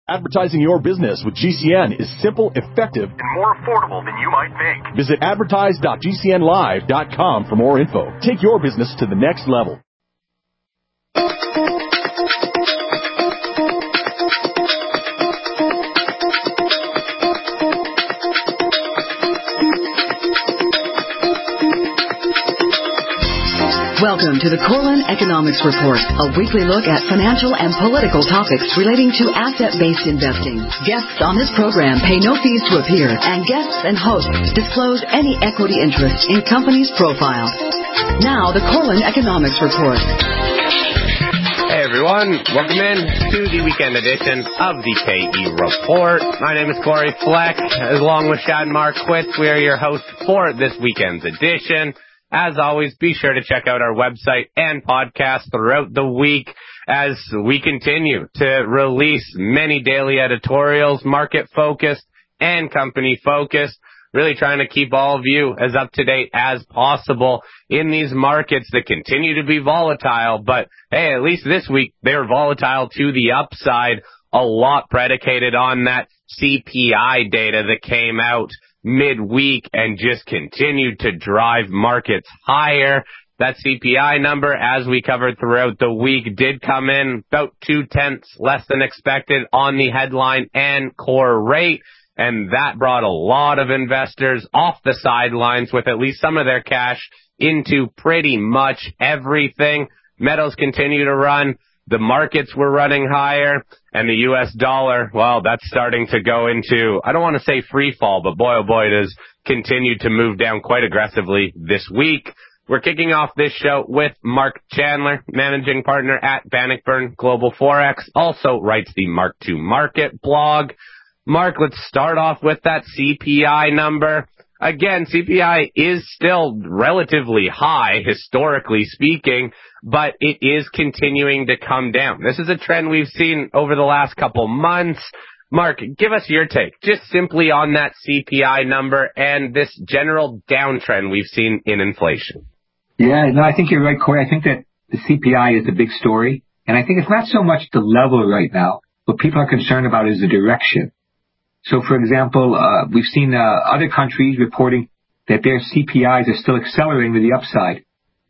Advertising your business with GCN is simple, effective, and more affordable than you might think. Visit advertise.gcnlive.com for more info. Take your business to the next level. Welcome to the Corlin Economics Report, a weekly look at financial and political topics relating to asset-based investing. Guests on this program pay no fees to appear, and guests and hosts disclose any equity interest in companies' profiles. Now, the Corlin Economics Report. Hey everyone, welcome in to the weekend edition of the KE Report. My name is Corey Fleck, along with Shad Marquitz. We are your hosts for this weekend's edition. As always, be sure to check out our website and podcast throughout the week as we continue to release many daily editorials, market-focused and company-focused, really trying to keep all of you as up-to-date as possible in these markets that continue to be volatile. But, hey, at least this week, they were volatile to the upside, a lot predicated on that CPI data that came out midweek and just continued to drive markets higher. That CPI number, as we covered throughout the week, did come in about 0.2 less than expected on the headline and core rate, and that brought a lot of investors off the sidelines with at least some of their cash into pretty much everything. Metals continue to run. The markets were running higher, and the U.S. dollar, well, that's starting to go into, I don't want to say free fall, but boy, oh boy, it has continued to move down quite aggressively this week. We're kicking off this show with Mark Chandler, managing partner at Bannockburn Global Forex, also writes the Mark to Market blog. Mark, let's start off with that CPI number. Again, CPI is still relatively high, historically speaking, but it is continuing to come down. This is a trend we've seen over the last couple months. Mark, give us your take, just simply on that CPI number and this general downtrend we've seen in inflation. Yeah, no, I think you're right, Corey. I think that the CPI is the big story, and I think it's not so much the level right now. What people are concerned about is the direction. So, for example, we've seen other countries reporting that their CPIs are still accelerating to the upside.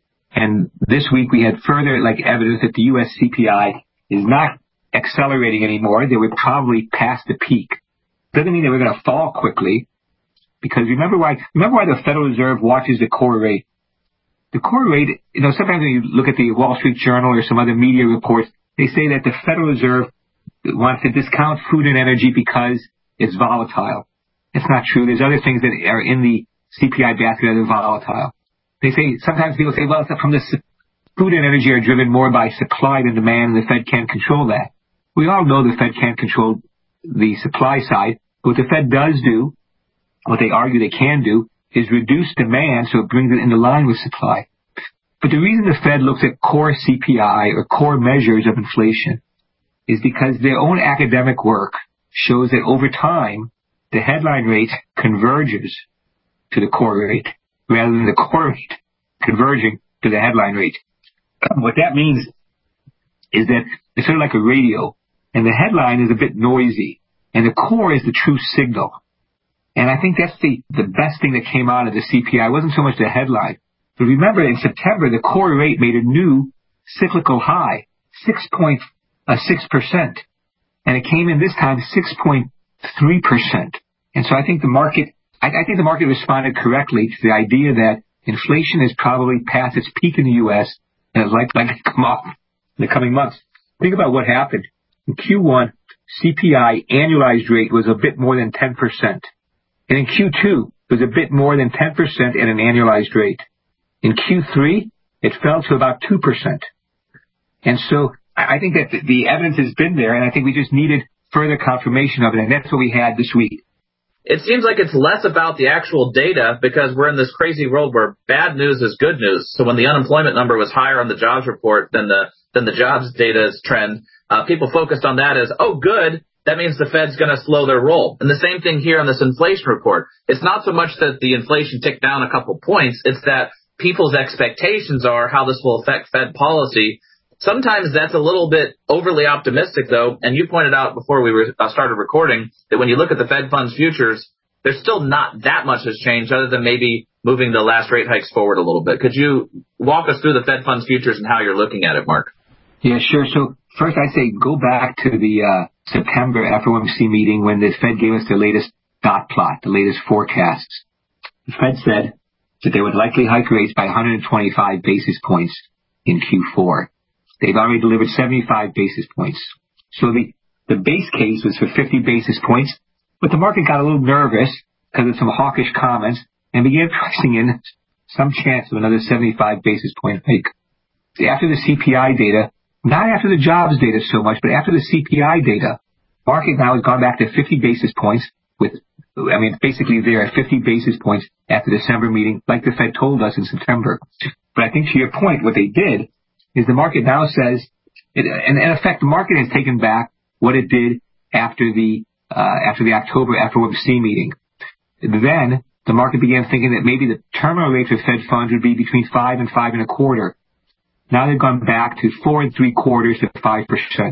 And this week we had further evidence that the U.S. CPI is not accelerating anymore. They were probably past the peak. Doesn't mean they were going to fall quickly, because remember why the Federal Reserve watches the core rate. The core rate, sometimes when you look at the Wall Street Journal or some other media reports, they say that the Federal Reserve wants to discount food and energy because it's volatile. It's not true. There's other things that are in the CPI basket that are volatile. They say, sometimes people say, well, from this, food and energy are driven more by supply than demand, and the Fed can't control that. We all know the Fed can't control the supply side. What the Fed does do, what they argue they can do, is reduce demand so it brings it into line with supply. But the reason the Fed looks at core CPI or core measures of inflation is because their own academic work shows that over time, the headline rate converges to the core rate rather than the core rate converging to the headline rate. What that means is that it's sort of like a radio, and the headline is a bit noisy, and the core is the true signal. And I think that's the best thing that came out of the CPI. It wasn't so much the headline. But remember, in September, the core rate made a new cyclical high, 6.6%. And it came in this time 6.3%. And so I think the market responded correctly to the idea that inflation is probably past its peak in the U.S. and is likely to come off in the coming months. Think about what happened. In Q1, CPI annualized rate was a bit more than 10%. And in Q2, it was a bit more than 10% at an annualized rate. In Q3, it fell to about 2%. And so I think that the evidence has been there, and I think we just needed further confirmation of it, and that's what we had this week. It seems like it's less about the actual data because we're in this crazy world where bad news is good news. So when the unemployment number was higher on the jobs report than the jobs data's trend, people focused on that as, oh, good, that means the Fed's going to slow their roll. And the same thing here on this inflation report. It's not so much that the inflation ticked down a couple points. It's that people's expectations are how this will affect Fed policy. Sometimes that's a little bit overly optimistic, though. And you pointed out before we started recording that when you look at the Fed funds futures, there's still not that much has changed other than maybe moving the last rate hikes forward a little bit. Could you walk us through the Fed funds futures and how you're looking at it, Mark? Yeah, sure. So first I'd say go back to the September FOMC meeting when the Fed gave us the latest dot plot, the latest forecasts. The Fed said that they would likely hike rates by 125 basis points in Q4. They've already delivered 75 basis points. So the base case was for 50 basis points, but the market got a little nervous because of some hawkish comments and began pricing in some chance of another 75 basis point hike. After the CPI data, not after the jobs data so much, but after the CPI data, market now has gone back to 50 basis points basically they're at 50 basis points at the December meeting, like the Fed told us in September. But I think to your point, what they did is the market now says, in effect, the market has taken back what it did after the October FOMC meeting. Then the market began thinking that maybe the terminal rate for Fed funds would be between 5 and 5.25. Now they've gone back to 4 3/4 to 5%.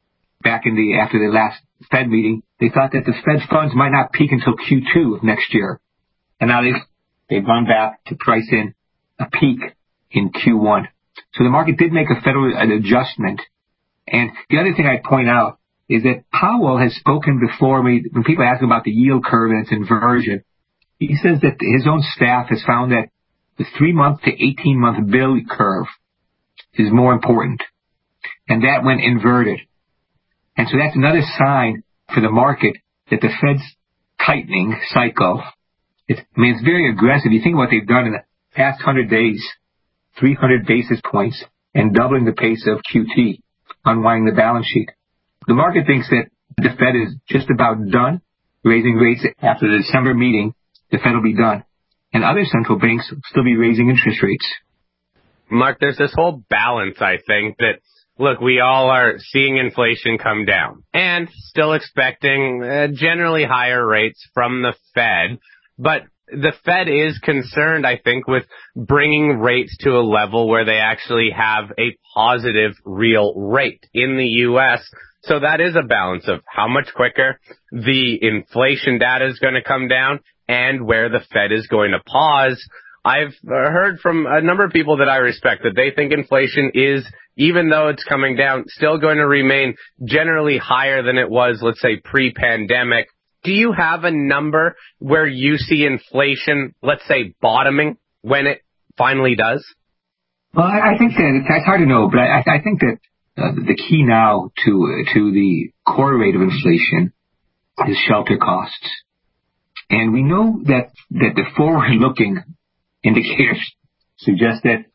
After the last Fed meeting, they thought that the Fed funds might not peak until Q2 of next year. And now they've gone back to price in a peak in Q1. So the market did make an adjustment. And the other thing I'd point out is that Powell has spoken before when people ask him about the yield curve and its inversion. He says that his own staff has found that the 3-month to 18-month bill curve is more important. And that went inverted. And so that's another sign for the market that the Fed's tightening cycle, it's very aggressive. You think about what they've done in the past 100 days, 300 basis points and doubling the pace of QT, unwinding the balance sheet. The market thinks that the Fed is just about done raising rates after the December meeting. The Fed will be done. And other central banks will still be raising interest rates. Mark, there's this whole balance, I think, that, look, we all are seeing inflation come down and still expecting generally higher rates from the Fed. But the Fed is concerned, I think, with bringing rates to a level where they actually have a positive real rate in the U.S. So that is a balance of how much quicker the inflation data is going to come down and where the Fed is going to pause. I've heard from a number of people that I respect that they think inflation is, even though it's coming down, still going to remain generally higher than it was, let's say, pre-pandemic. Do you have a number where you see inflation, let's say, bottoming when it finally does? Well, I think that it's hard to know, but I think that the key now to the core rate of inflation is shelter costs. And we know that the forward-looking indicators suggest that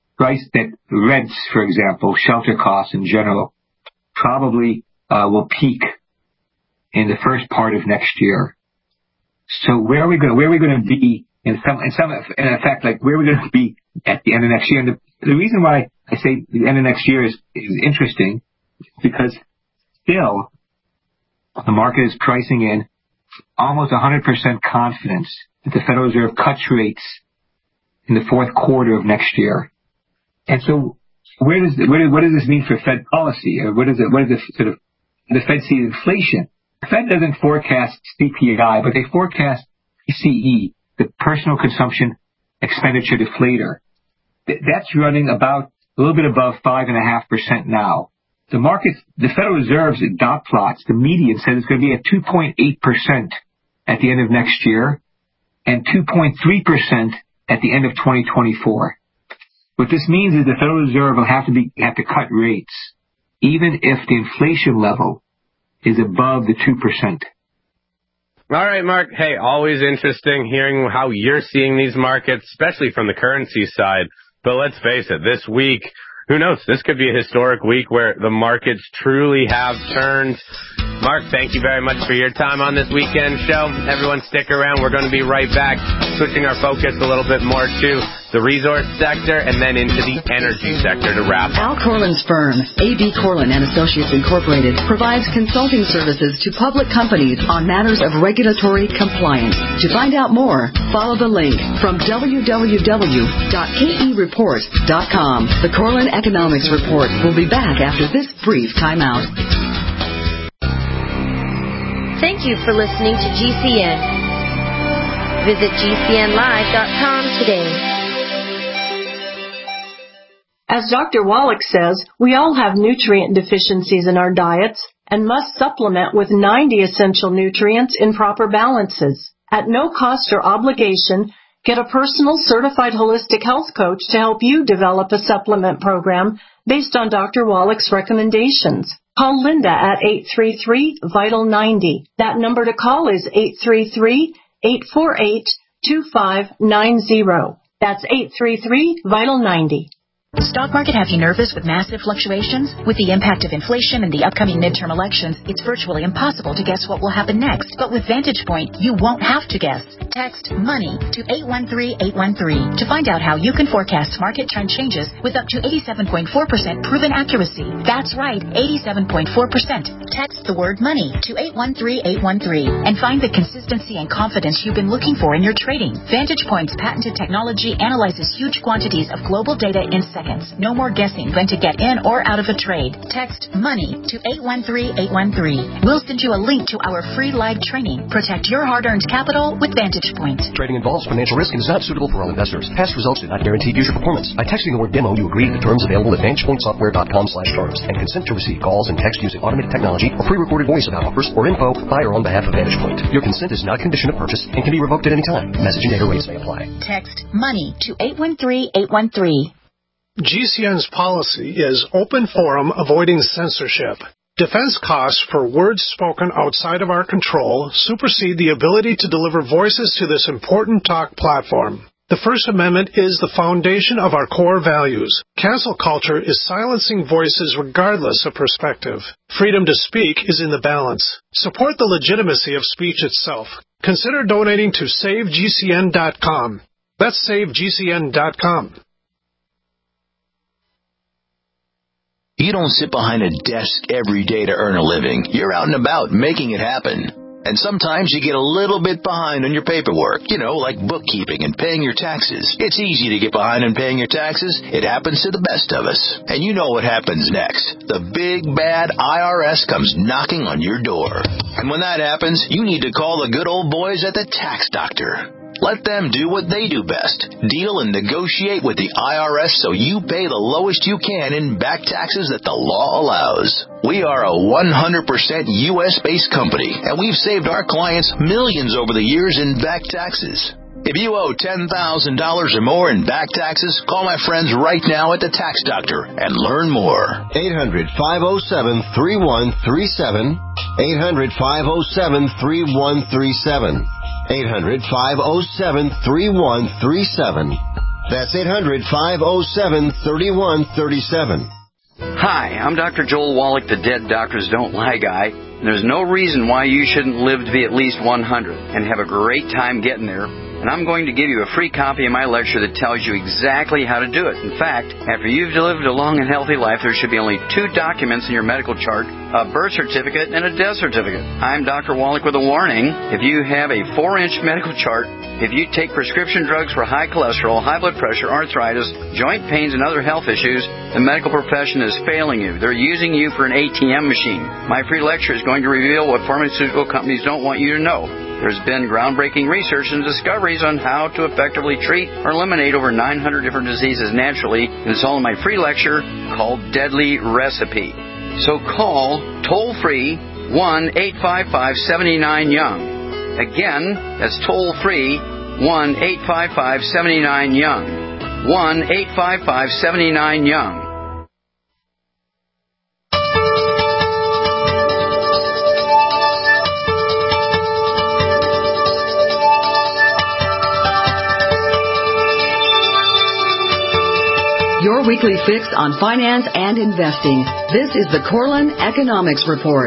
rents, for example, shelter costs in general, probably will peak in the first part of next year. So where are we going to be in effect, like where are we going to be at the end of next year? And the reason why I say the end of next year is interesting because still the market is pricing in almost 100% confidence that the Federal Reserve cuts rates in the fourth quarter of next year. And so what does this mean for Fed policy? Or what does the Fed see inflation? The Fed doesn't forecast CPI, but they forecast PCE, the personal consumption expenditure deflator. That's running about a little bit above 5.5% now. The Federal Reserve's dot plots, the median says it's going to be at 2.8% at the end of next year and 2.3% at the end of 2024. What this means is the Federal Reserve will have to cut rates, even if the inflation level is above the 2%. All right, Mark. Hey, always interesting hearing how you're seeing these markets, especially from the currency side. But let's face it, this week, who knows? This could be a historic week where the markets truly have turned. Mark, thank you very much for your time on this weekend show. Everyone stick around. We're going to be right back, switching our focus a little bit more to the resort sector, and then into the energy sector to wrap up. Al Corlin's firm, A.B. Corlin and Associates Incorporated, provides consulting services to public companies on matters of regulatory compliance. To find out more, follow the link from www.kereport.com. The Corlin Economics Report will be back after this brief timeout. Thank you for listening to GCN. Visit GCNlive.com today. As Dr. Wallach says, we all have nutrient deficiencies in our diets and must supplement with 90 essential nutrients in proper balances. At no cost or obligation, get a personal certified holistic health coach to help you develop a supplement program based on Dr. Wallach's recommendations. Call Linda at 833-VITAL-90. That number to call is 833-848-2590. That's 833-VITAL-90. Stock market have you nervous with massive fluctuations? With the impact of inflation and the upcoming midterm elections, it's virtually impossible to guess what will happen next. But with Vantage Point, you won't have to guess. Text MONEY to 813-813 to find out how you can forecast market trend changes with up to 87.4% proven accuracy. That's right, 87.4%. Text the word MONEY to 813-813 and find the consistency and confidence you've been looking for in your trading. Vantage Point's patented technology analyzes huge quantities of global data in seconds. No more guessing when to get in or out of a trade. Text MONEY to 813-813. We'll send you a link to our free live training. Protect your hard-earned capital with Vantage Point. Trading involves financial risk and is not suitable for all investors. Past results do not guarantee future performance. By texting the word demo, you agree to the terms available at VantagePointSoftware.com/terms and consent to receive calls and text using automated technology or pre-recorded voice about offers or info by or on behalf of Vantage Point. Your consent is not a condition of purchase and can be revoked at any time. Message and data rates may apply. Text MONEY to 813-813. GCN's policy is open forum avoiding censorship. Defense costs for words spoken outside of our control supersede the ability to deliver voices to this important talk platform. The First Amendment is the foundation of our core values. Cancel culture is silencing voices regardless of perspective. Freedom to speak is in the balance. Support the legitimacy of speech itself. Consider donating to SaveGCN.com. That's SaveGCN.com. You don't sit behind a desk every day to earn a living. You're out and about making it happen. And sometimes you get a little bit behind on your paperwork, like bookkeeping and paying your taxes. It's easy to get behind on paying your taxes. It happens to the best of us. And you know what happens next. The big, bad IRS comes knocking on your door. And when that happens, you need to call the good old boys at the Tax Doctor. Let them do what they do best. Deal and negotiate with the IRS so you pay the lowest you can in back taxes that the law allows. We are a 100% U.S.-based company, and we've saved our clients millions over the years in back taxes. If you owe $10,000 or more in back taxes, call my friends right now at the Tax Doctor and learn more. 800-507-3137. 800-507-3137. 800-507-3137. That's 800-507-3137. Hi, I'm Dr. Joel Wallach, the Dead Doctors Don't Lie guy. And there's no reason why you shouldn't live to be at least 100 and have a great time getting there. And I'm going to give you a free copy of my lecture that tells you exactly how to do it. In fact, after you've lived a long and healthy life, there should be only 2 documents in your medical chart, a birth certificate and a death certificate. I'm Dr. Wallach with a warning. If you have a 4-inch medical chart, if you take prescription drugs for high cholesterol, high blood pressure, arthritis, joint pains, and other health issues, the medical profession is failing you. They're using you for an ATM machine. My free lecture is going to reveal what pharmaceutical companies don't want you to know. There's been groundbreaking research and discoveries on how to effectively treat or eliminate over 900 different diseases naturally, and it's all in my free lecture called Deadly Recipe. So call toll-free 1-855-79-YOUNG. Again, that's toll-free 1-855-79-YOUNG. 1-855-79-YOUNG. Your weekly fix on finance and investing. This is the Corlin Economics Report.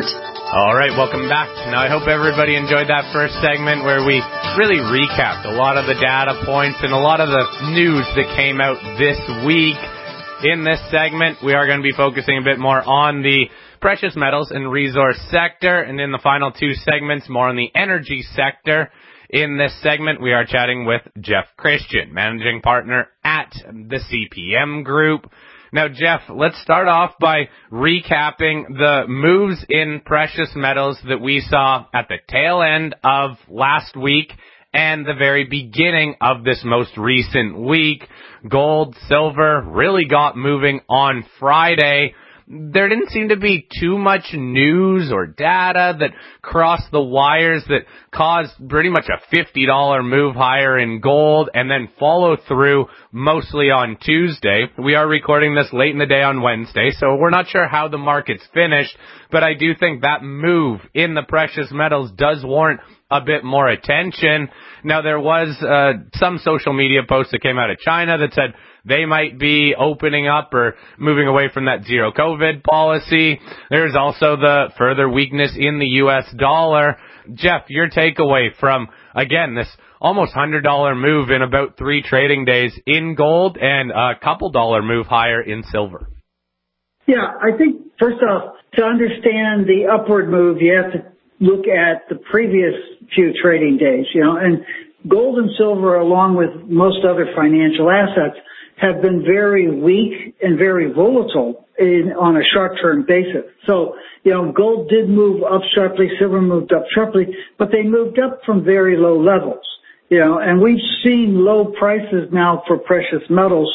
All right, welcome back. Now, I hope everybody enjoyed that first segment where we really recapped a lot of the data points and a lot of the news that came out this week. In this segment, we are going to be focusing a bit more on the precious metals and resource sector, and in the final two segments, more on the energy sector. In this segment, we are chatting with Jeff Christian, managing partner at the CPM Group. Now, Jeff, let's start off by recapping the moves in precious metals that we saw at the tail end of last week and the very beginning of this most recent week. Gold, silver really got moving on Friday. There didn't seem to be too much news or data that crossed the wires that caused pretty much a $50 move higher in gold and then follow through mostly on Tuesday. We are recording this late in the day on Wednesday, so we're not sure how the market's finished, but I do think that move in the precious metals does warrant a bit more attention. Now, there was some social media posts that came out of China that said they might be opening up or moving away from that zero COVID policy. There's also the further weakness in the U.S. dollar. Jeff, your takeaway from, again, this almost $100 move in about 3 trading days in gold and a couple dollar move higher in silver. Yeah, I think, first off, to understand the upward move, you have to look at the previous few trading days, and gold and silver, along with most other financial assets, have been very weak and very volatile on a short-term basis. So, gold did move up sharply, silver moved up sharply, but they moved up from very low levels, and we've seen low prices now for precious metals,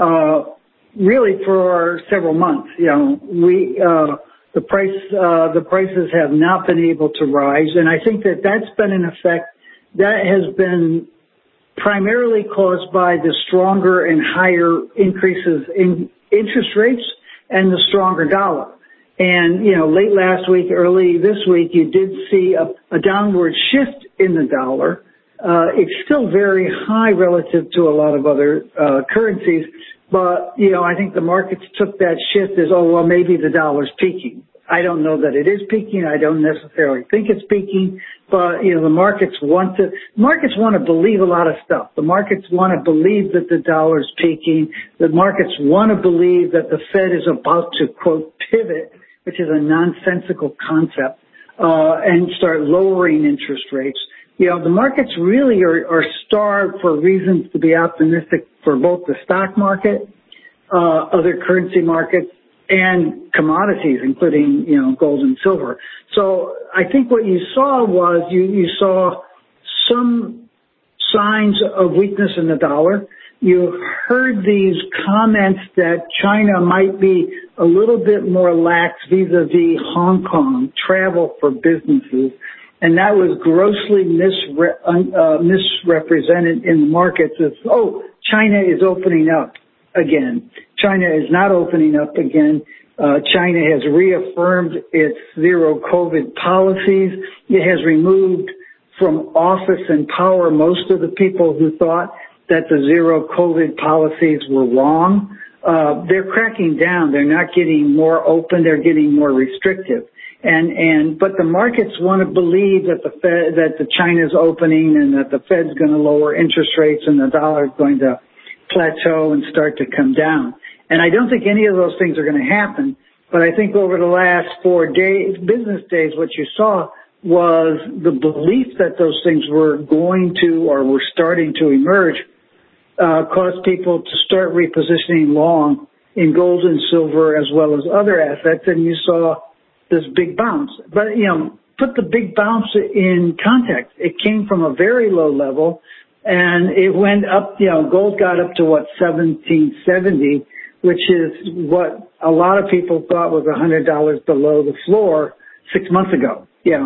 really for several months. The prices have not been able to rise, and I think that that's been an effect that has been primarily caused by the stronger and higher increases in interest rates and the stronger dollar. And, late last week, early this week, you did see a downward shift in the dollar. It's still very high relative to a lot of other currencies, but, I think the markets took that shift as, maybe the dollar's peaking. I don't know that it is peaking. I don't necessarily think it's peaking, but, the markets want to believe a lot of stuff. The markets want to believe that the dollar's peaking. The markets want to believe that the Fed is about to, quote, pivot, which is a nonsensical concept, and start lowering interest rates. The markets really are starved for reasons to be optimistic for both the stock market, other currency markets, and commodities, including, gold and silver. So I think what you saw was you saw some signs of weakness in the dollar. You heard these comments that China might be a little bit more lax vis-a-vis Hong Kong travel for businesses, and that was grossly misrepresented in the markets as, China is opening up again. China is not opening up again. China has reaffirmed its zero COVID policies. It has removed from office and power most of the people who thought that the zero COVID policies were wrong. They're cracking down. They're not getting more open. They're getting more restrictive. But the markets want to believe that that China's opening and that the Fed's going to lower interest rates and the dollar is going to plateau and start to come down. And I don't think any of those things are going to happen, but I think over the last 4 business days, what you saw was the belief that those things were going to or were starting to emerge, caused people to start repositioning long in gold and silver as well as other assets, and you saw this big bounce. But, put the big bounce in context. It came from a very low level, and it went up, gold got up to, $1770, which is what a lot of people thought was $100 below the floor 6 months ago.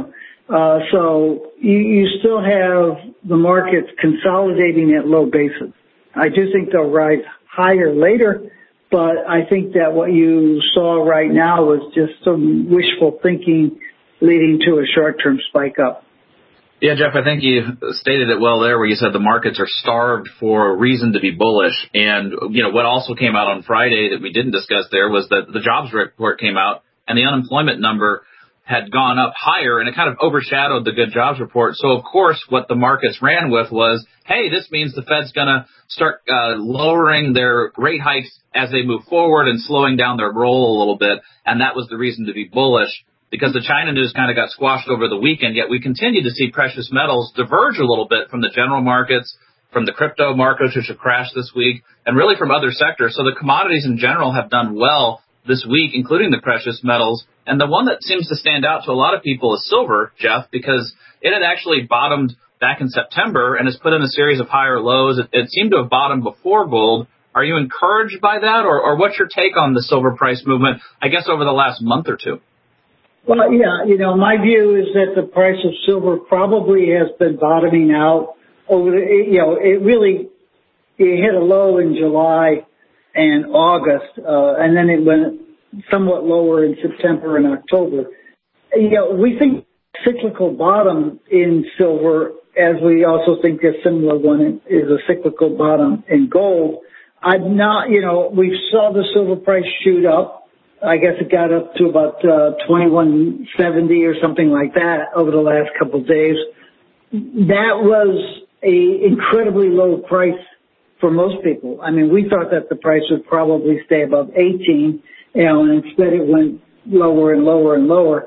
So you still have the markets consolidating at low bases. I do think they'll rise higher later, but I think that what you saw right now was just some wishful thinking leading to a short-term spike up. Yeah, Jeff, I think you stated it well there where you said the markets are starved for a reason to be bullish. And, what also came out on Friday that we didn't discuss there was that the jobs report came out and the unemployment number had gone up higher, and it kind of overshadowed the good jobs report. So, of course, what the markets ran with was, hey, this means the Fed's going to start lowering their rate hikes as they move forward and slowing down their roll a little bit, and that was the reason to be bullish, because the China news kind of got squashed over the weekend, yet we continue to see precious metals diverge a little bit from the general markets, from the crypto markets, which have crashed this week, and really from other sectors. So the commodities in general have done well this week, including the precious metals. And the one that seems to stand out to a lot of people is silver, Jeff, because it had actually bottomed back in September and has put in a series of higher lows. It seemed to have bottomed before gold. Are you encouraged by that, or what's your take on the silver price movement, I guess, over the last month or two? Well, yeah, my view is that the price of silver probably has been bottoming out over it hit a low in July and August, and then it went somewhat lower in September and October. We think cyclical bottom in silver, as we also think a similar one is a cyclical bottom in gold. We saw the silver price shoot up. I guess it got up to about 2170 or something like that over the last couple of days. That was a incredibly low price for most people. I mean, we thought that the price would probably stay above 18, and instead it went lower and lower and lower.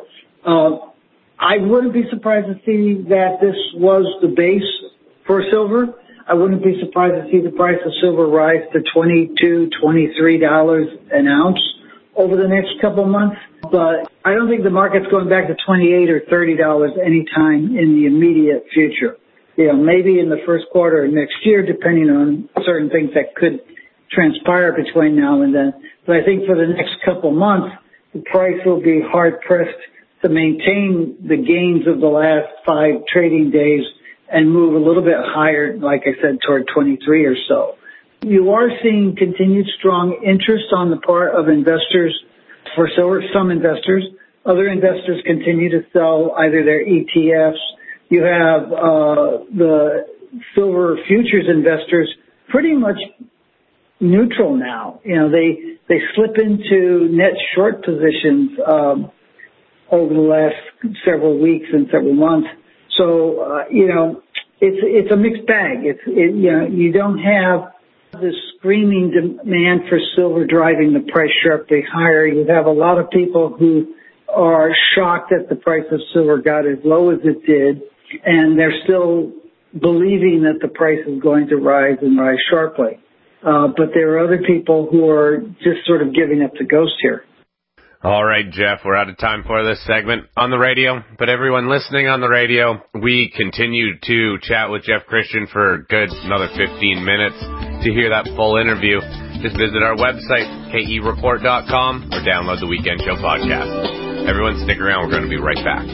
I wouldn't be surprised to see that this was the base for silver. I wouldn't be surprised to see the price of silver rise to $22, $23 an ounce over the next couple of months. But I don't think the market's going back to $28 or $30 anytime in the immediate future. Maybe in the first quarter of next year, depending on certain things that could transpire between now and then. But I think for the next couple of months, the price will be hard-pressed to maintain the gains of the last 5 trading days and move a little bit higher, like I said, toward 23 or so. You are seeing continued strong interest on the part of investors for silver, some investors. Other investors continue to sell either their ETFs. You have the silver futures investors pretty much neutral now. They slip into net short positions over the last several weeks and several months. So it's a mixed bag. You don't have this screaming demand for silver driving the price sharply higher. You have a lot of people who are shocked that the price of silver got as low as it did, and they're still believing that the price is going to rise and rise sharply. But there are other people who are just sort of giving up the ghost here. All right, Jeff, we're out of time for this segment on the radio. But everyone listening on the radio, we continue to chat with Jeff Christian for a good another 15 minutes. To hear that full interview, just visit our website, kereport.com, or download the Weekend Show podcast. Everyone stick around. We're going to be right back.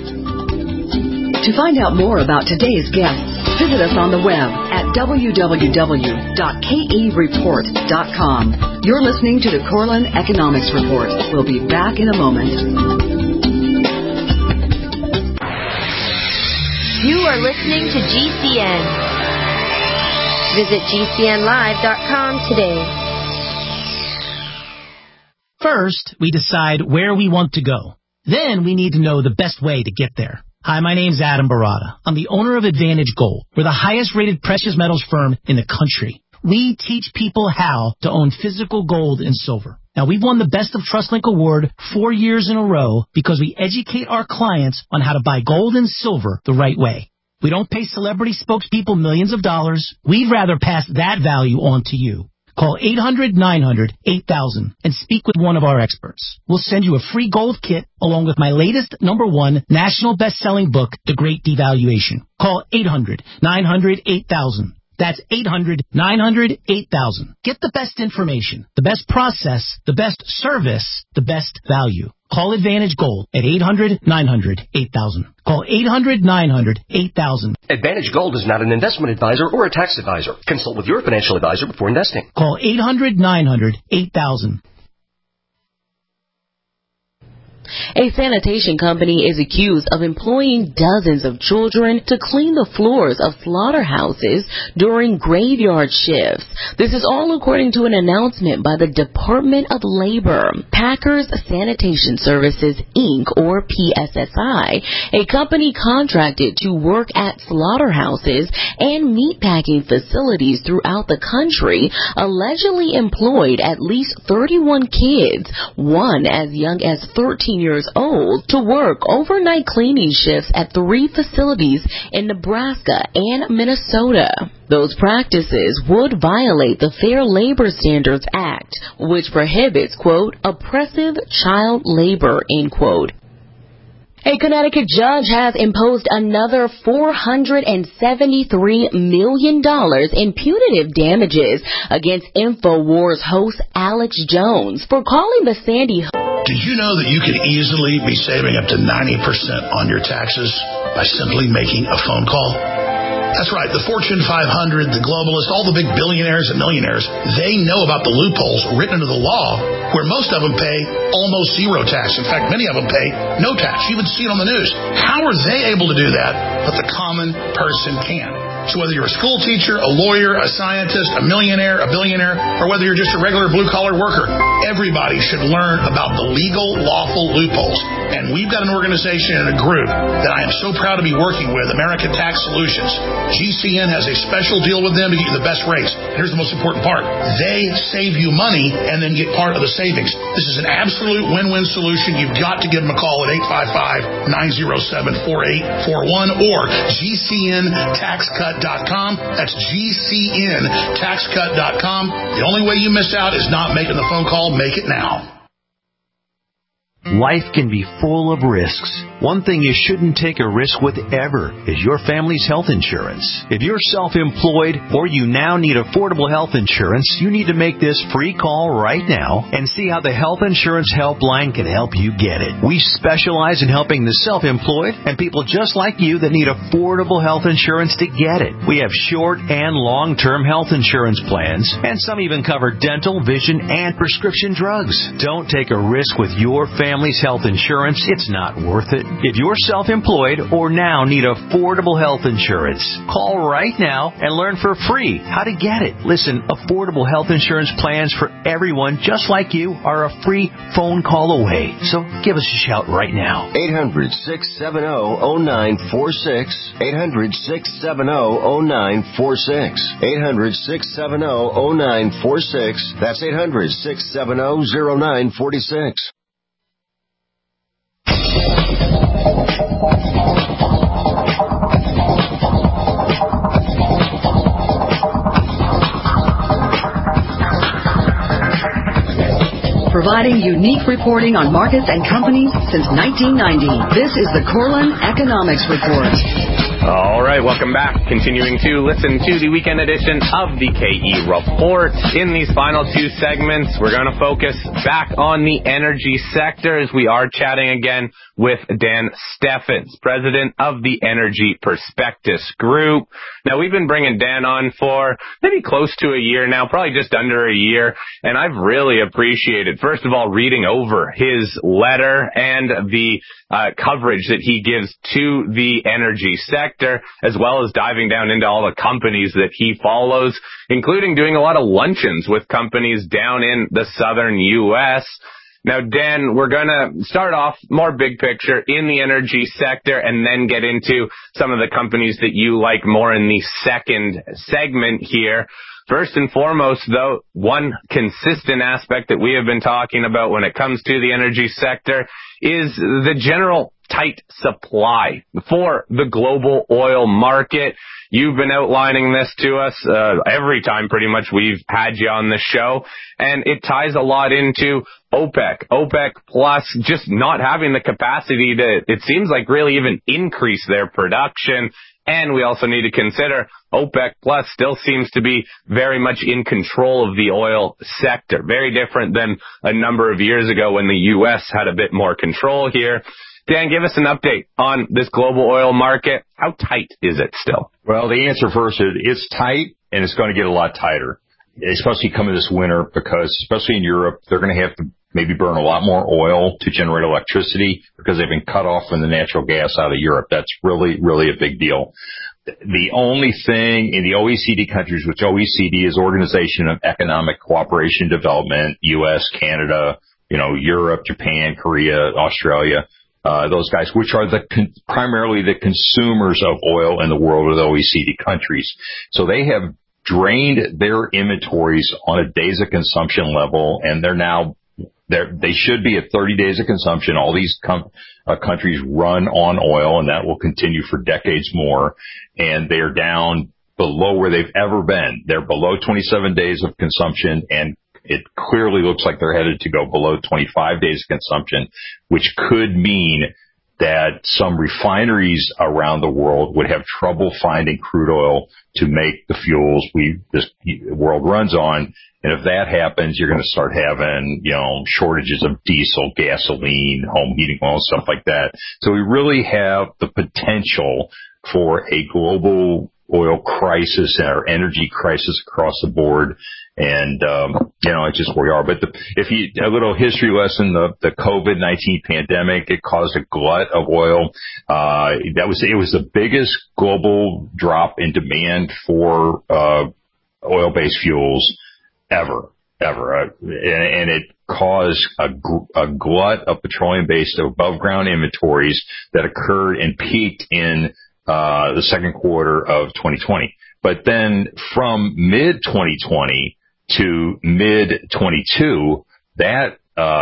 To find out more about today's guests, visit us on the web at www.kereport.com. You're listening to the Corlin Economics Report. We'll be back in a moment. You are listening to GCN. Visit GCNlive.com today. First, we decide where we want to go. Then we need to know the best way to get there. Hi, my name's Adam Barada. I'm the owner of Advantage Gold. We're the highest-rated precious metals firm in the country. We teach people how to own physical gold and silver. Now, we've won the Best of TrustLink Award 4 years in a row because we educate our clients on how to buy gold and silver the right way. We don't pay celebrity spokespeople millions of dollars. We'd rather pass that value on to you. Call 800-900-8000 and speak with one of our experts. We'll send you a free gold kit along with my latest #1 national best-selling book, The Great Devaluation. Call 800-900-8000. That's 800-900-8000. Get the best information, the best process, the best service, the best value. Call Advantage Gold at 800-900-8000. Call 800-900-8000. Advantage Gold is not an investment advisor or a tax advisor. Consult with your financial advisor before investing. Call 800-900-8000. A sanitation company is accused of employing dozens of children to clean the floors of slaughterhouses during graveyard shifts. This is all according to an announcement by the Department of Labor. Packers Sanitation Services, Inc., or PSSI, a company contracted to work at slaughterhouses and meatpacking facilities throughout the country, allegedly employed at least 31 kids, one as young as 13 years old, to work overnight cleaning shifts at 3 facilities in Nebraska and Minnesota. Those practices would violate the Fair Labor Standards Act, which prohibits, quote, oppressive child labor, end quote. A Connecticut judge has imposed another $473 million in punitive damages against InfoWars host Alex Jones for calling the Sandy Hook. Did you know that you could easily be saving up to 90% on your taxes by simply making a phone call? That's right. The Fortune 500, the globalists, all the big billionaires and millionaires, they know about the loopholes written into the law where most of them pay almost zero tax. In fact, many of them pay no tax. You even see it on the news. How are they able to do that, but the common person can? So whether you're a school teacher, a lawyer, a scientist, a millionaire, a billionaire, or whether you're just a regular blue-collar worker, everybody should learn about the legal, lawful loopholes. And we've got an organization and a group that I am so proud to be working with, American Tax Solutions. GCN has a special deal with them to get you the best rates. Here's the most important part. They save you money and then get part of the savings. This is an absolute win-win solution. You've got to give them a call at 855-907-4841 or GCNTaxCut.com. That's GCNTaxCut.com. The only way you miss out is not making the phone call. Make it now. Life can be full of risks. One thing you shouldn't take a risk with ever is your family's health insurance. If you're self-employed or you now need affordable health insurance, you need to make this free call right now and see how the Health Insurance Helpline can help you get it. We specialize in helping the self-employed and people just like you that need affordable health insurance to get it. We have short and long-term health insurance plans, and some even cover dental, vision, and prescription drugs. Don't take a risk with your family's health insurance. It's not worth it. If you're self-employed or now need affordable health insurance, call right now and learn for free how to get it. Listen, affordable health insurance plans for everyone just like you are a free phone call away. So give us a shout right now. 800-670-0946. 800-670-0946. 800-670-0946. That's 800-670-0946. Providing unique reporting on markets and companies since 1990. This is the Corlin Economics Report. All right, welcome back. Continuing to listen to the weekend edition of the KE Report. In these final 2 segments, we're going to focus back on the energy sector as we are chatting again with Dan Steffens, president of the Energy Prospectus Group. Now, we've been bringing Dan on for maybe close to a year now, probably just under a year, and I've really appreciated, first of all, reading over his letter and the coverage that he gives to the energy sector, as well as diving down into all the companies that he follows, including doing a lot of luncheons with companies down in the southern U.S. Now, Dan, we're going to start off more big picture in the energy sector and then get into some of the companies that you like more in the second segment here. First and foremost, though, one consistent aspect that we have been talking about when it comes to the energy sector is the general tight supply for the global oil market. You've been outlining this to us every time pretty much we've had you on the show, and it ties a lot into OPEC plus just not having the capacity to, it seems like, really even increase their production. And we also need to consider OPEC plus still seems to be very much in control of the oil sector. Very different than a number of years ago when the U.S. had a bit more control here. Dan, give us an update on this global oil market. How tight is it still? Well, the answer first is it's tight, and it's going to get a lot tighter, especially coming this winter, because especially in Europe, they're going to have to maybe burn a lot more oil to generate electricity because they've been cut off from the natural gas out of Europe. That's really, really a big deal. The only thing in the OECD countries, which OECD is Organization of Economic Cooperation and Development, U.S., Canada, Europe, Japan, Korea, Australia, those guys, which are primarily the consumers of oil in the world of the OECD countries. So they have drained their inventories on a days of consumption level, and they should be at 30 days of consumption. All these countries run on oil, and that will continue for decades more. And they are down below where they've ever been. They're below 27 days of consumption, and it clearly looks like they're headed to go below 25 days of consumption, which could mean that some refineries around the world would have trouble finding crude oil to make the fuels this world runs on. And if that happens, you're going to start having, shortages of diesel, gasoline, home heating oil, stuff like that. So we really have the potential for a global oil crisis or energy crisis across the board. And, it's just where we are. But a little history lesson, the COVID-19 pandemic, it caused a glut of oil. It was the biggest global drop in demand for, oil-based fuels ever. And it caused a glut of petroleum-based above ground inventories that occurred and peaked in, the second quarter of 2020. But then from mid-2020 to mid-22, that,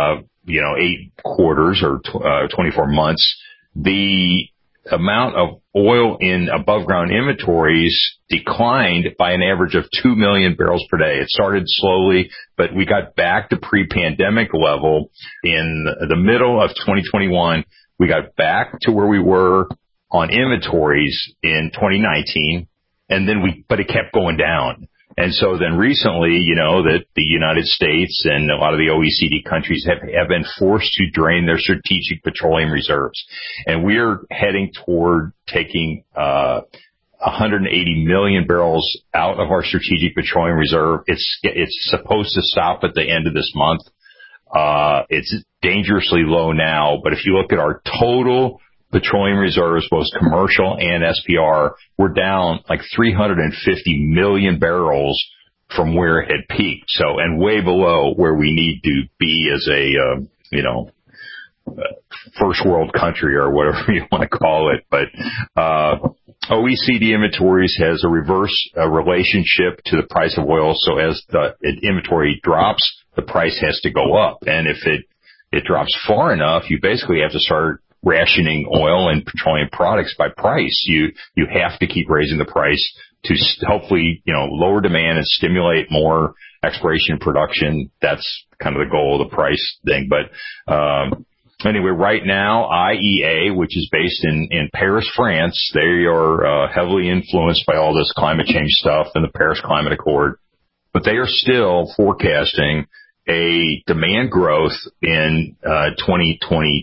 8 quarters or 24 months, the amount of oil in above ground inventories declined by an average of 2 million barrels per day. It started slowly, but we got back to pre-pandemic level in the middle of 2021. We got back to where we were on inventories in 2019, but it kept going down. And so then recently, that the United States and a lot of the OECD countries have been forced to drain their strategic petroleum reserves. And we're heading toward taking 180 million barrels out of our strategic petroleum reserve. It's supposed to stop at the end of this month. It's dangerously low now, but if you look at our total petroleum reserves, both commercial and SPR, we're down like 350 million barrels from where it had peaked. So, and way below where we need to be as a, first world country or whatever you want to call it. But, OECD inventories has a reverse relationship to the price of oil. So as the inventory drops, the price has to go up. And if it drops far enough, you basically have to start rationing oil and petroleum products by price. You have to keep raising the price to hopefully, lower demand and stimulate more exploration and production. That's kind of the goal of the price thing. But, anyway, right now, IEA, which is based in Paris, France, they are heavily influenced by all this climate change stuff and the Paris Climate Accord. But they are still forecasting a demand growth in 2023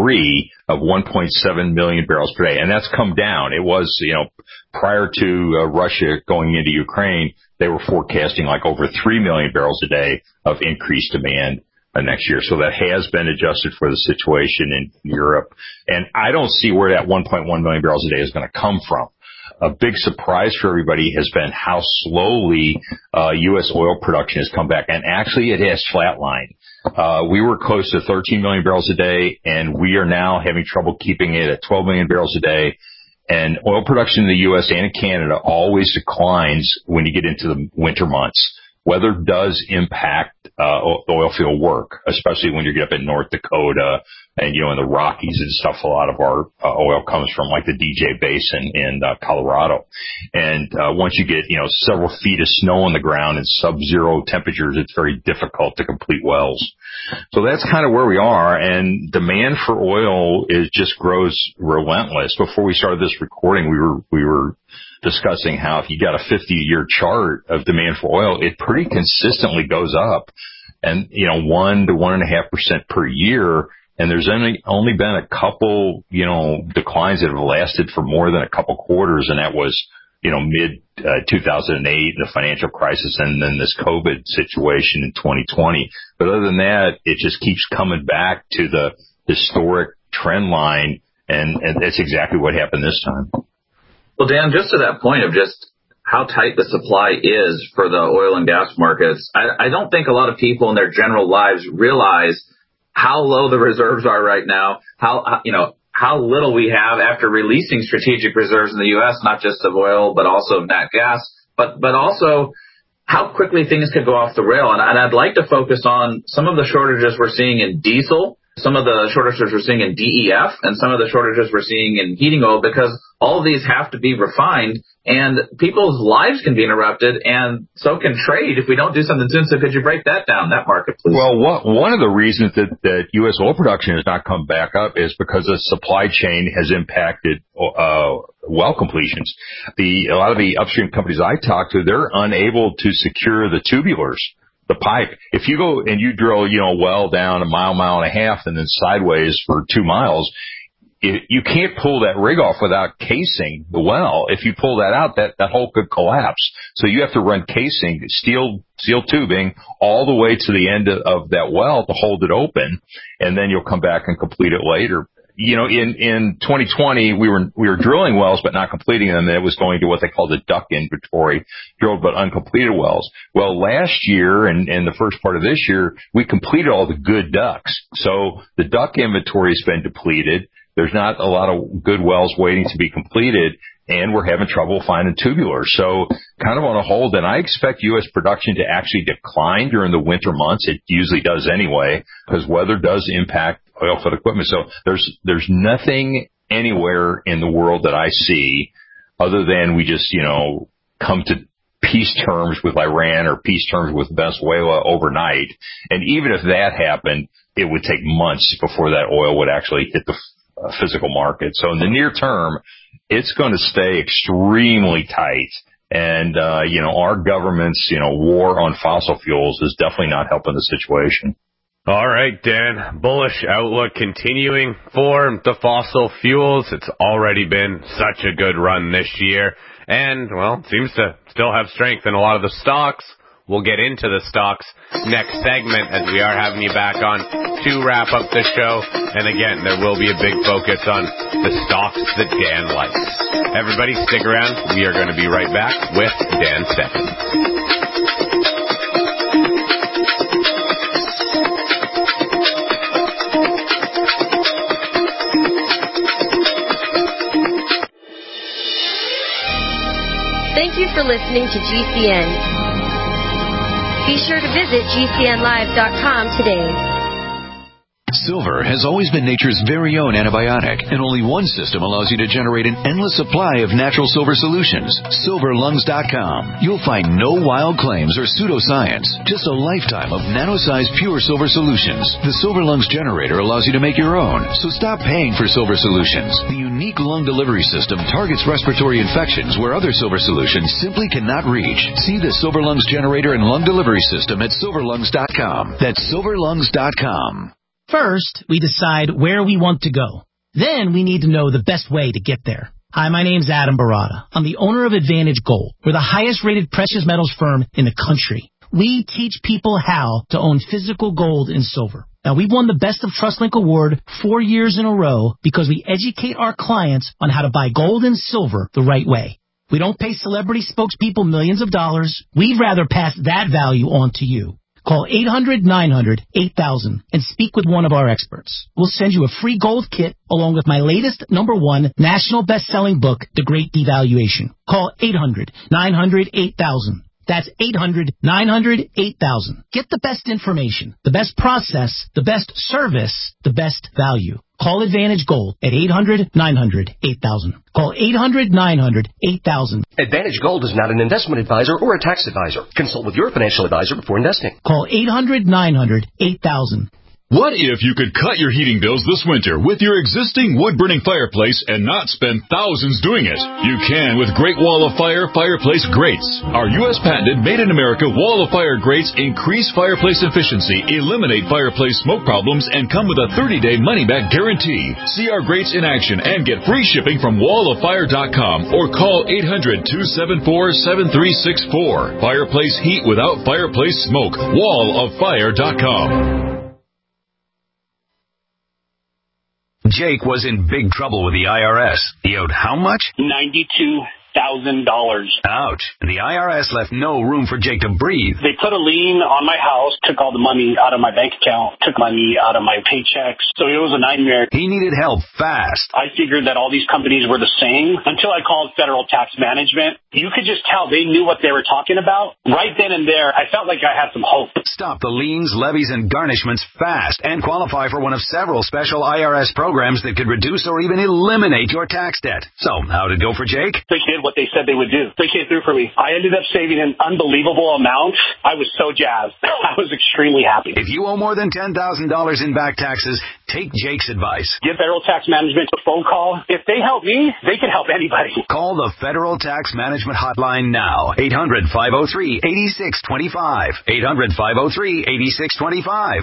of 1.7 million barrels per day. And that's come down. It was, prior to Russia going into Ukraine, they were forecasting like over 3 million barrels a day of increased demand next year. So that has been adjusted for the situation in Europe. And I don't see where that 1.1 million barrels a day is going to come from. A big surprise for everybody has been how slowly U.S. oil production has come back. And actually, it has flatlined. We were close to 13 million barrels a day, and we are now having trouble keeping it at 12 million barrels a day. And oil production in the U.S. and in Canada always declines when you get into the winter months. Weather does impact oil field work, especially when you get up in North Dakota and, in the Rockies and stuff. A lot of our oil comes from like the DJ Basin in Colorado. And once you get, several feet of snow on the ground and sub-zero temperatures, it's very difficult to complete wells. So that's kind of where we are. And demand for oil just grows relentless. Before we started this recording, we were discussing how if you got a 50-year chart of demand for oil, it pretty consistently goes up, and 1 to 1.5% per year. And there's only been a couple, declines that have lasted for more than a couple quarters, and that was mid 2008, the financial crisis, and then this COVID situation in 2020. But other than that, it just keeps coming back to the historic trend line, and that's exactly what happened this time. Well, Dan, just to that point of just how tight the supply is for the oil and gas markets, I don't think a lot of people in their general lives realize how low the reserves are right now, how little we have after releasing strategic reserves in the U.S., not just of oil, but also of nat gas, but also how quickly things could go off the rail. And I'd like to focus on some of the shortages we're seeing in diesel, some of the shortages we're seeing in DEF, and some of the shortages we're seeing in heating oil, because all of these have to be refined, and people's lives can be interrupted, and so can trade if we don't do something soon. So could you break that down, that market, please? Well, one of the reasons that U.S. oil production has not come back up is because the supply chain has impacted well completions. A lot of the upstream companies I talk to, they're unable to secure the tubulars, the pipe. If you go and you drill, a well down a mile and a half and then sideways for 2 miles, you can't pull that rig off without casing the well. If you pull that out, that hole could collapse. So you have to run casing, steel tubing all the way to the end of that well to hold it open, and then you'll come back and complete it later. In 2020, we were drilling wells but not completing them. It was going to what they call the DUC inventory, drilled but uncompleted wells. Well, last year and the first part of this year, we completed all the good DUCs. So the DUC inventory has been depleted. There's not a lot of good wells waiting to be completed, and we're having trouble finding tubulars. So kind of on a hold, and I expect U.S. production to actually decline during the winter months. It usually does anyway, because weather does impact oilfield equipment. So there's nothing anywhere in the world that I see other than we just, come to peace terms with Iran or peace terms with Venezuela overnight. And even if that happened, it would take months before that oil would actually hit the physical market. So in the near term, it's going to stay extremely tight. And, our government's, war on fossil fuels is definitely not helping the situation. All right, Dan. Bullish outlook continuing for the fossil fuels. It's already been such a good run this year. And, seems to still have strength in a lot of the stocks. We'll get into the stocks next segment as we are having you back on to wrap up the show. And again, there will be a big focus on the stocks that Dan likes. Everybody stick around. We are going to be right back with Dan Stephens. Thank you for listening to GCN. Be sure to visit GCNlive.com today. Silver has always been nature's very own antibiotic, and only one system allows you to generate an endless supply of natural silver solutions. SilverLungs.com. You'll find no wild claims or pseudoscience, just a lifetime of nano-sized pure silver solutions. The Silver Lungs generator allows you to make your own, so stop paying for silver solutions. The unique lung delivery system targets respiratory infections where other silver solutions simply cannot reach. See the Silver Lungs generator and lung delivery system at SilverLungs.com. That's SilverLungs.com. First, we decide where we want to go. Then we need to know the best way to get there. Hi, my name's Adam Barada. I'm the owner of Advantage Gold. We're the highest rated precious metals firm in the country. We teach people how to own physical gold and silver. Now, we've won the Best of TrustLink Award 4 years in a row because we educate our clients on how to buy gold and silver the right way. We don't pay celebrity spokespeople millions of dollars. We'd rather pass that value on to you. Call 800-900-8000 and speak with one of our experts. We'll send you a free gold kit along with my latest #1 national best-selling book, The Great Devaluation. Call 800-900-8000. That's 800-900-8000. Get the best information, the best process, the best service, the best value. Call Advantage Gold at 800-900-8000. Call 800-900-8000. Advantage Gold is not an investment advisor or a tax advisor. Consult with your financial advisor before investing. Call 800-900-8000. What if you could cut your heating bills this winter with your existing wood-burning fireplace and not spend thousands doing it? You can with Great Wall of Fire fireplace grates. Our U.S. patented made-in-America Wall of Fire grates increase fireplace efficiency, eliminate fireplace smoke problems, and come with a 30-day money-back guarantee. See our grates in action and get free shipping from walloffire.com or call 800-274-7364. Fireplace heat without fireplace smoke. walloffire.com. Jake was in big trouble with the IRS. He owed how much? $92,000. Ouch. The IRS left no room for Jake to breathe. They put a lien on my house, took all the money out of my bank account, took money out of my paychecks. So it was a nightmare. He needed help fast. I figured that all these companies were the same until I called Federal Tax Management. You could just tell they knew what they were talking about. Right then and there, I felt like I had some hope. Stop the liens, levies, and garnishments fast and qualify for one of several special IRS programs that could reduce or even eliminate your tax debt. So, how'd it go for Jake? They did what they said they would do. They came through for me. I ended up saving an unbelievable amount. I was so jazzed. I was extremely happy. If you owe more than $10,000 in back taxes, take Jake's advice. Give Federal Tax Management a phone call. If they help me, they can help anybody. Call the Federal Tax Management Hotline now. 800-503-8625. 800-503-8625.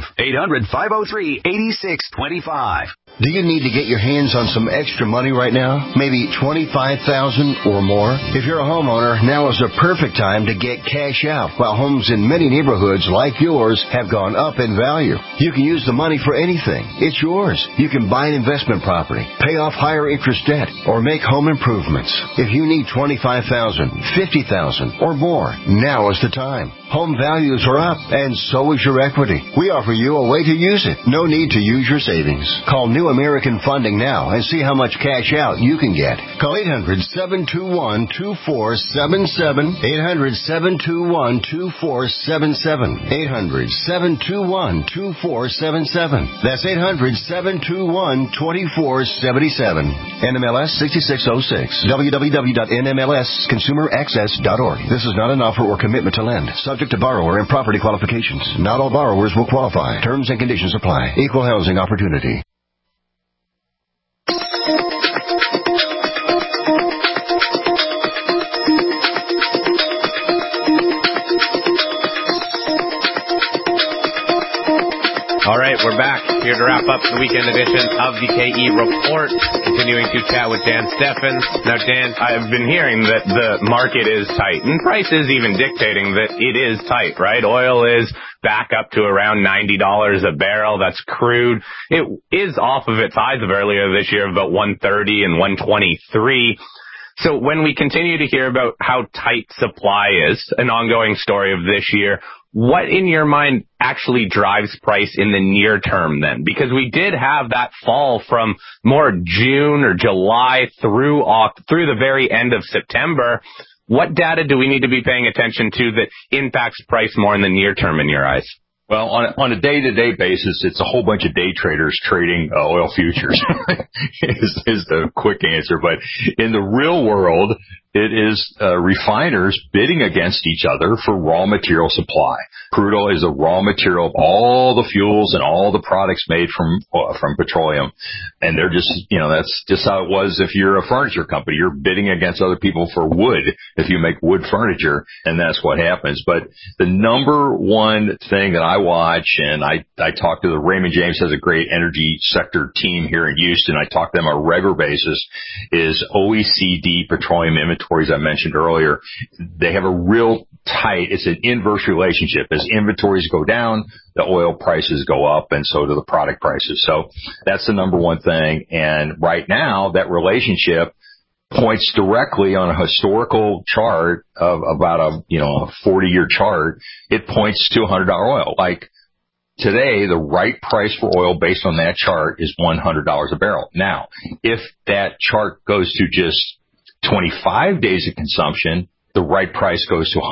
800-503-8625. Do you need to get your hands on some extra money right now? Maybe $25,000 or more? If you're a homeowner, now is the perfect time to get cash out while homes in many neighborhoods like yours have gone up in value. You can use the money for anything. It's yours. You can buy an investment property, pay off higher interest debt, or make home improvements. If you need $25,000, $50,000 or more, now is the time. Home values are up, and so is your equity. We offer you a way to use it. No need to use your savings. Call New American Funding now and see how much cash out you can get. Call 800-721-2477. 800-721-2477. 800-721-2477. That's 800-721-2477. NMLS 6606. www.nmlsconsumeraccess.org. This is not an offer or commitment to lend. Subject to borrower and property qualifications. Not all borrowers will qualify. Terms and conditions apply. Equal housing opportunity. All right, we're back here to wrap up the weekend edition of the KE Report, continuing to chat with Dan Steffens. Now, Dan, I've been hearing that the market is tight, and price is even dictating that it is tight, right? Oil is back up to around $90 a barrel. That's crude. It is off of its highs of earlier this year of about 130 and 123. So when we continue to hear about how tight supply is, an ongoing story of this year, what in your mind actually drives price in the near term then? Because we did have that fall from more June or July through the very end of September. What data do we need to be paying attention to that impacts price more in the near term in your eyes? Well, on a day-to-day basis, it's a whole bunch of day traders trading oil futures is the quick answer. But in the real world, it is refiners bidding against each other for raw material supply. Crude oil is a raw material of all the fuels and all the products made from petroleum. And they're just, that's just how it was if you're a furniture company. You're bidding against other people for wood if you make wood furniture, and that's what happens. But the number one thing that I watch, and I talk to the Raymond James has a great energy sector team here in Houston. I talk to them on a regular basis, is OECD petroleum inventories I mentioned earlier. They have a real tight, it's an inverse relationship. As inventories go down, the oil prices go up, and so do the product prices. So that's the number one thing. And right now, that relationship points directly on a historical chart of about a 40-year chart. It points to $100 oil. Like today, the right price for oil based on that chart is $100 a barrel. Now, if that chart goes to just 25 days of consumption, the right price goes to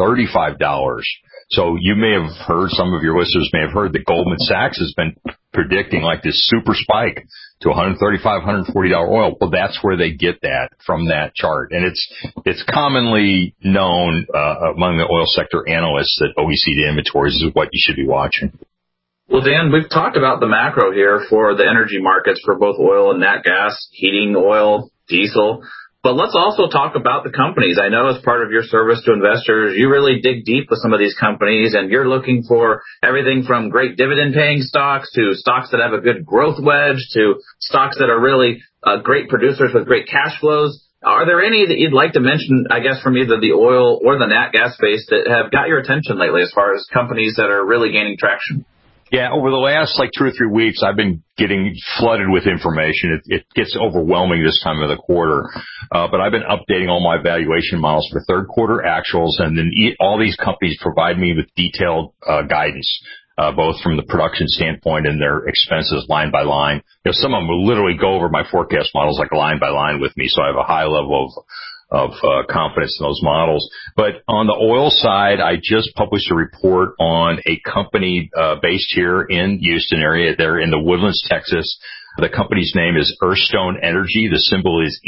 $135. So you may have heard, some of your listeners may have heard that Goldman Sachs has been predicting like this super spike to $135, $140 oil. Well, that's where they get that from that chart. And it's commonly known among the oil sector analysts that OECD inventories is what you should be watching. Well, Dan, we've talked about the macro here for the energy markets for both oil and nat gas, heating oil, diesel. But let's also talk about the companies. I know as part of your service to investors, you really dig deep with some of these companies, and you're looking for everything from great dividend-paying stocks to stocks that have a good growth wedge to stocks that are really great producers with great cash flows. Are there any that you'd like to mention, I guess, from either the oil or the nat gas space that have got your attention lately as far as companies that are really gaining traction? Yeah, over the last 2 or 3 weeks, I've been getting flooded with information. It gets overwhelming this time of the quarter. But I've been updating all my valuation models for third quarter actuals, and then all these companies provide me with detailed guidance, both from the production standpoint and their expenses line by line. Some of them will literally go over my forecast models line by line with me, so I have a high level of confidence in those models. But on the oil side, I just published a report on a company based here in Houston area. They're in the Woodlands, Texas. The company's name is Earthstone Energy. The symbol is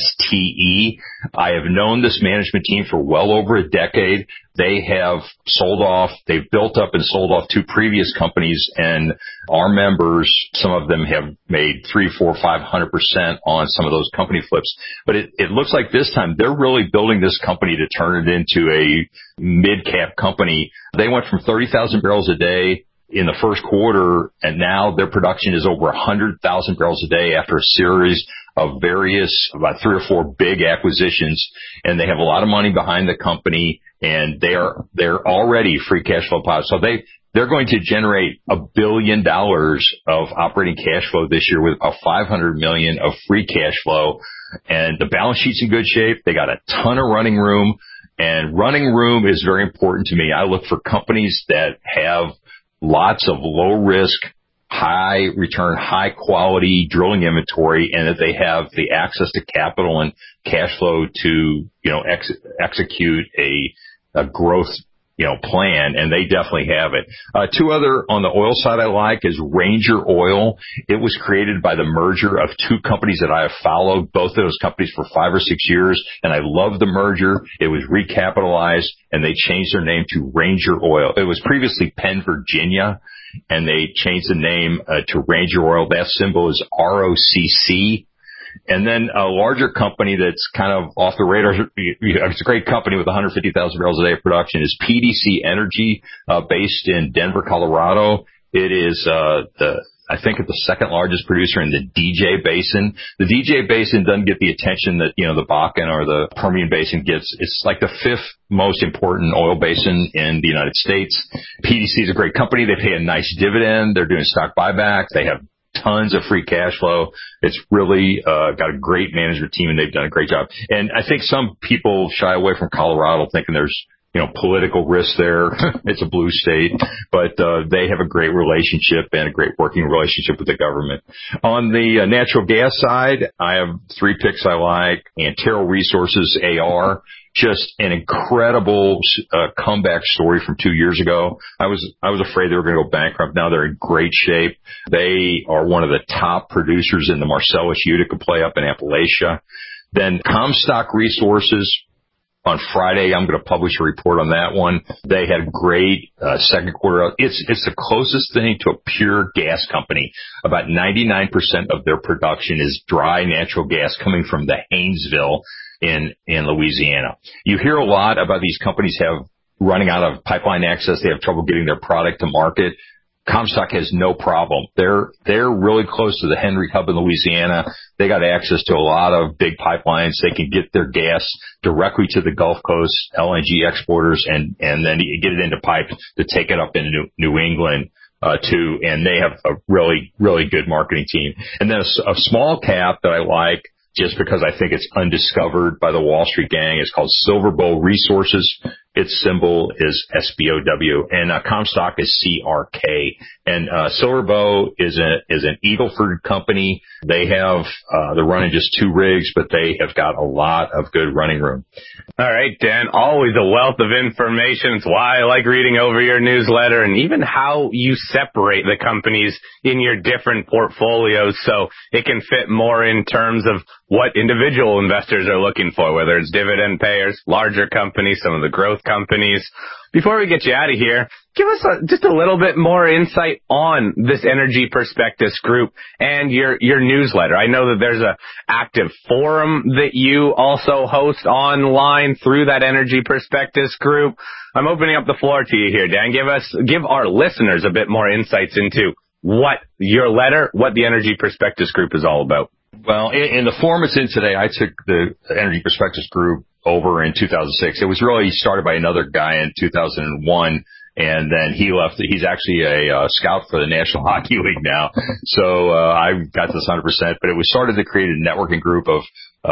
ESTE. I have known this management team for well over a decade. They have they've built up and sold off 2 previous companies, and our members, some of them have made 300%, 400%, 500% on some of those company flips. But it looks like this time they're really building this company to turn it into a mid-cap company. They went from 30,000 barrels a day in the first quarter, and now their production is over 100,000 barrels a day after a series of about 3 or 4 big acquisitions, and they have a lot of money behind the company, and they're already free cash flow positive. So they're going to generate $1 billion of operating cash flow this year with about $500 million of free cash flow, and the balance sheet's in good shape. They got a ton of running room, and running room is very important to me. I look for companies that have lots of low risk, high return, high quality drilling inventory, and that they have the access to capital and cash flow to, execute a growth, plan, and they definitely have it. 2 other on the oil side I like is Ranger Oil. It was created by the merger of 2 companies that I have followed, both of those companies for 5 or 6 years, and I love the merger. It was recapitalized, and they changed their name to Ranger Oil. It was previously Penn Virginia, and they changed the name to Ranger Oil. That symbol is ROCC. And then a larger company that's kind of off the radar, it's a great company with 150,000 barrels a day of production, is PDC Energy, based in Denver, Colorado. It is I think the second largest producer in the DJ Basin. The DJ Basin doesn't get the attention that, the Bakken or the Permian Basin gets. It's like the 5th most important oil basin in the United States. PDC is a great company. They pay a nice dividend. They're doing stock buyback. They have tons of free cash flow. It's really got a great management team, and they've done a great job. And I think some people shy away from Colorado thinking there's, political risk there. It's a blue state, but they have a great relationship and a great working relationship with the government. On the natural gas side, I have 3 picks I like. Antero Resources, AR. Just an incredible comeback story from 2 years ago. I was afraid they were going to go bankrupt. Now they're in great shape. They are one of the top producers in the Marcellus Utica play up in Appalachia. Then Comstock Resources. On Friday, I'm going to publish a report on that one. They had a great second quarter. It's the closest thing to a pure gas company. About 99% of their production is dry natural gas coming from the Haynesville in Louisiana. You hear a lot about these companies running out of pipeline access. They have trouble getting their product to market. Comstock has no problem. They're really close to the Henry Hub in Louisiana. They got access to a lot of big pipelines. They can get their gas directly to the Gulf Coast LNG exporters and then get it into pipes to take it up into New England too. And they have a really, really good marketing team. And then a small cap that I like, just because I think it's undiscovered by the Wall Street gang, is called SilverBow Resources. Its symbol is SBOW, and Comstock is CRK. And SilverBow is an Eagle Ford company. They have they're running just 2 rigs, but they have got a lot of good running room. All right, Dan, always a wealth of information. It's why I like reading over your newsletter, and even how you separate the companies in your different portfolios so it can fit more in terms of what individual investors are looking for, whether it's dividend payers, larger companies, some of the growth both companies. Before we get you out of here, give us just a little bit more insight on this Energy Prospectus Group and your newsletter. I know that there's a active forum that you also host online through that Energy Prospectus Group. I'm opening up the floor to you here, Dan. Give our listeners a bit more insights into what your letter, what the Energy Prospectus Group is all about. Well, in the form it's in today, I took the Energy Prospectus Group over in 2006. It was really started by another guy in 2001, and then he left. He's actually a scout for the National Hockey League now. So I got this 100%, but it was started to create a networking group of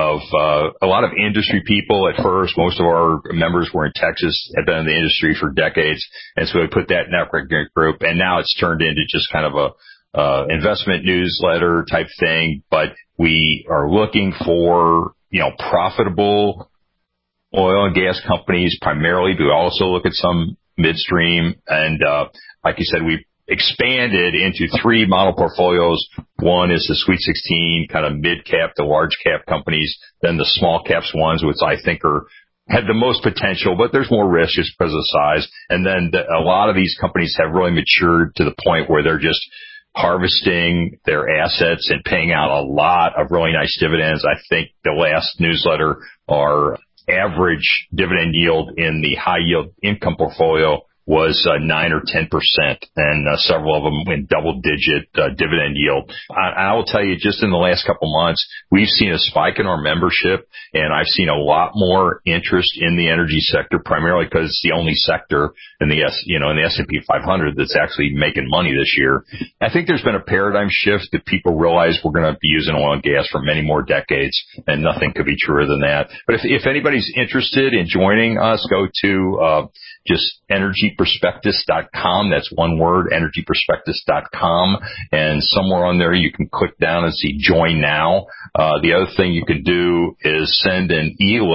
a lot of industry people at first. Most of our members were in Texas, had been in the industry for decades, and so we put that networking group, and now it's turned into just kind of a investment newsletter type thing. But we are looking for, profitable oil and gas companies primarily. We also look at some midstream, and like you said, we expanded into 3 model portfolios. One is the Sweet 16, kind of mid-cap to large-cap companies, then the small-caps ones, which I think have the most potential, but there's more risk just because of the size. And then a lot of these companies have really matured to the point where they're just harvesting their assets and paying out a lot of really nice dividends. I think the last newsletter, our average dividend yield in the high yield income portfolio was 9 or 10%, and several of them in double-digit dividend yield. I will tell you, just in the last couple months, we've seen a spike in our membership, and I've seen a lot more interest in the energy sector, primarily because it's the only sector in the S&P 500 that's actually making money this year. I think there's been a paradigm shift that people realize we're going to be using oil and gas for many more decades, and nothing could be truer than that. But if anybody's interested in joining us, go to just energyprospectus.com. That's one word, energyprospectus.com. And somewhere on there you can click down and see Join Now. The other thing you could do is send an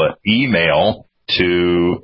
email to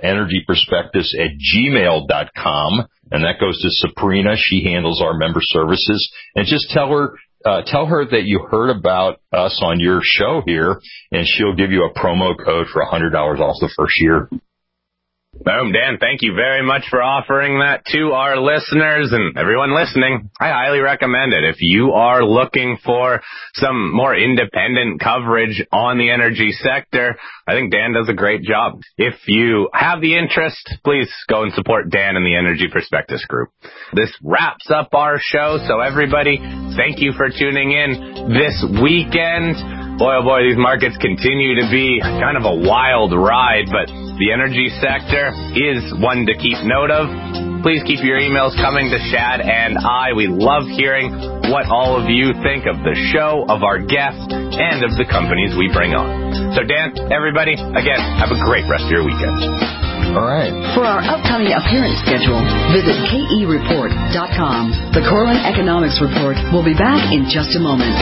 energyprospectus@gmail.com. And that goes to Sabrina. She handles our member services. And just tell her that you heard about us on your show here, and she'll give you a promo code for $100 off the first year. Boom, Dan, thank you very much for offering that to our listeners and everyone listening. I highly recommend it. If you are looking for some more independent coverage on the energy sector, I think Dan does a great job. If you have the interest, please go and support Dan and the Energy Prospectus Group. This wraps up our show, so everybody, thank you for tuning in this weekend. Boy, oh boy, these markets continue to be kind of a wild ride, but the energy sector is one to keep note of. Please keep your emails coming to Shad and I. We love hearing what all of you think of the show, of our guests, and of the companies we bring on. So, Dan, everybody, again, have a great rest of your weekend. All right. For our upcoming appearance schedule, visit KEReport.com. The Corwin Economics Report will be back in just a moment.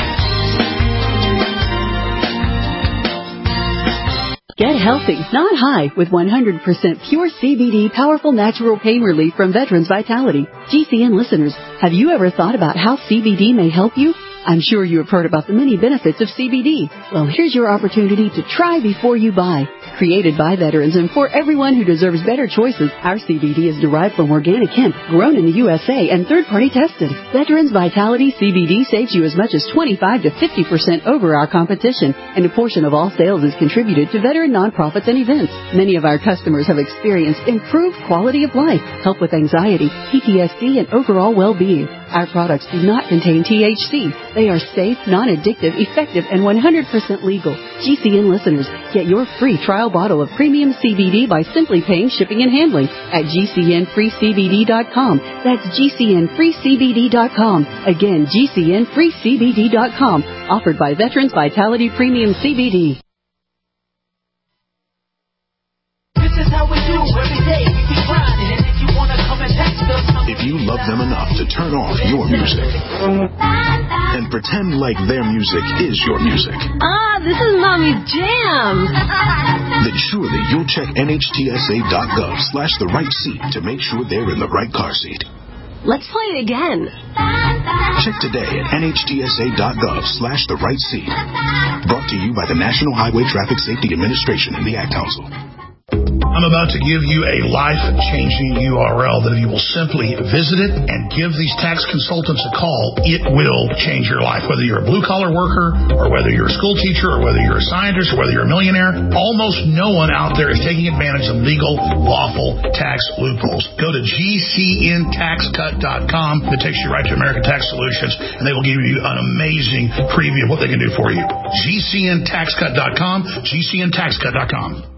Get healthy, not high, with 100% pure CBD powerful natural pain relief from Veterans Vitality. GCN listeners, have you ever thought about how CBD may help you? I'm sure you have heard about the many benefits of CBD. Well, here's your opportunity to try before you buy. Created by veterans and for everyone who deserves better choices, our CBD is derived from organic hemp, grown in the USA and third-party tested. Veterans Vitality CBD saves you as much as 25 to 50% over our competition, and a portion of all sales is contributed to veteran nonprofits and events. Many of our customers have experienced improved quality of life, help with anxiety, PTSD, and overall well-being. Our products do not contain THC. They are safe, non-addictive, effective, and 100% legal. GCN listeners, get your free trial bottle of premium CBD by simply paying shipping and handling at GCNFreeCBD.com. That's GCNFreeCBD.com. Again, GCNFreeCBD.com. Offered by Veterans Vitality Premium CBD. This is how we do every day. We be grinding, and if you want to come and text us, if you love them enough to turn off your music and pretend like their music is your music. This is Mommy's jam. Then surely you'll check NHTSA.gov/the right seat to make sure they're in the right car seat. Let's play it again. Check today at NHTSA.gov/the right seat. Brought to you by the National Highway Traffic Safety Administration and the Ad Council. I'm about to give you a life-changing URL that if you will simply visit it and give these tax consultants a call, it will change your life. Whether you're a blue-collar worker, or whether you're a school teacher, or whether you're a scientist, or whether you're a millionaire, almost no one out there is taking advantage of legal, lawful tax loopholes. Go to GCNTaxCut.com. It takes you right to American Tax Solutions, and they will give you an amazing preview of what they can do for you. GCNTaxCut.com, GCNTaxCut.com.